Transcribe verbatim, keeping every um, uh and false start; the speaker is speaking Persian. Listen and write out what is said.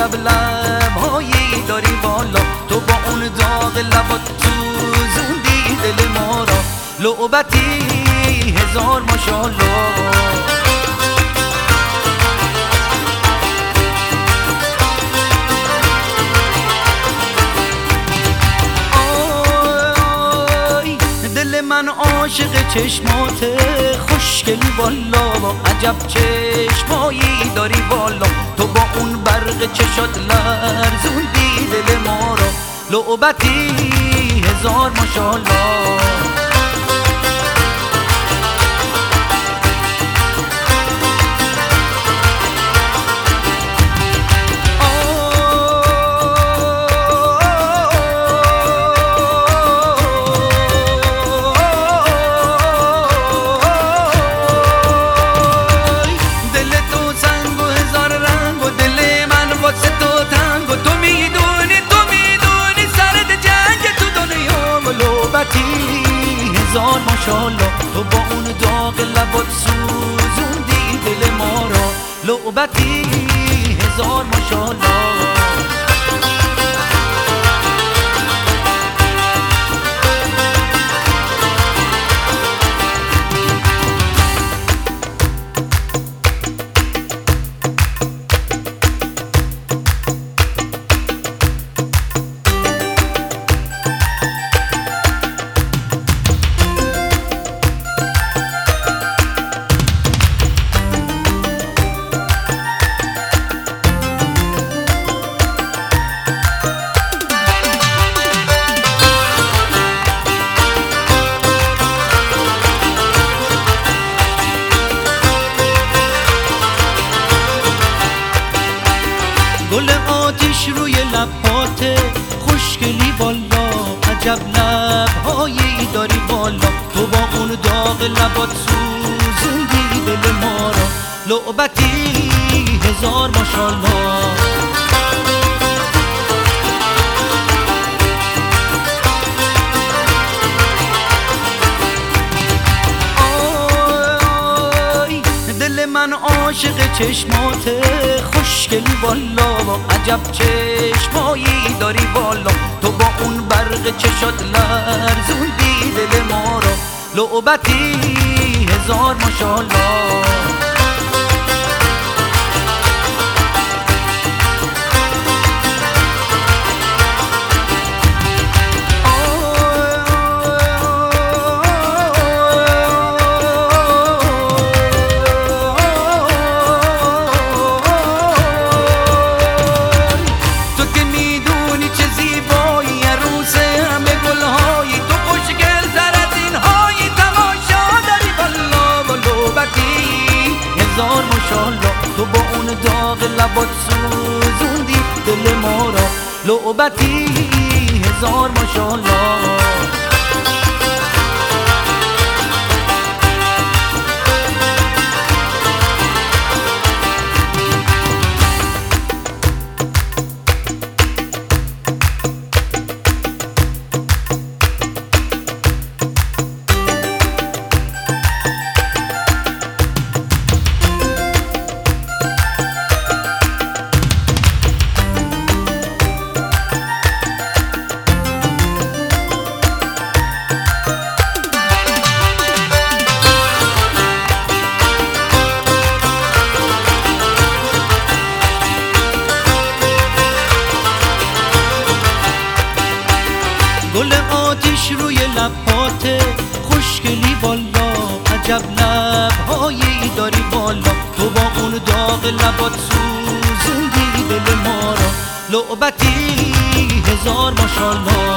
عجب لبهایی داری والا، تو با اون داغ لبات سوزوندی دل ما را. لعبتی هزار ماشاءالله. من عاشق چشمات خوشگلی والا، با عجب چشمایی داری والا، تو با اون برق چشات لرزوندی دل ما را. لعبتی هزار ماشاءالله. هزار ماشاءالله، تو با اون داغ لبات سوزوندی دل ما را. لعبتی هزار ماشاءالله. گل آتیش روی لبات خوشگلی والا، عجب لبهایی داری والا، تو با اون داغ لبات سوزوندی دل ما را. لعبتی هزار ماشاءالله. من عاشق چشمات خوشگلی والا، با عجب چشمایی داری والا، تو با اون برق چشات لرزوندی دل ما را. لعبتی هزار ماشاءالله. هزار ماشاءالله، تو با اون داغ لبات سوزوندی دل ما را. لعبتی هزار ماشاءالله. گل آتیش روی لبات خوشگلی والا، عجب لبهایی داری والا، تو با اون داغ لبات سوزوندی دل ما را. لعبتی هزار ماشاءالله.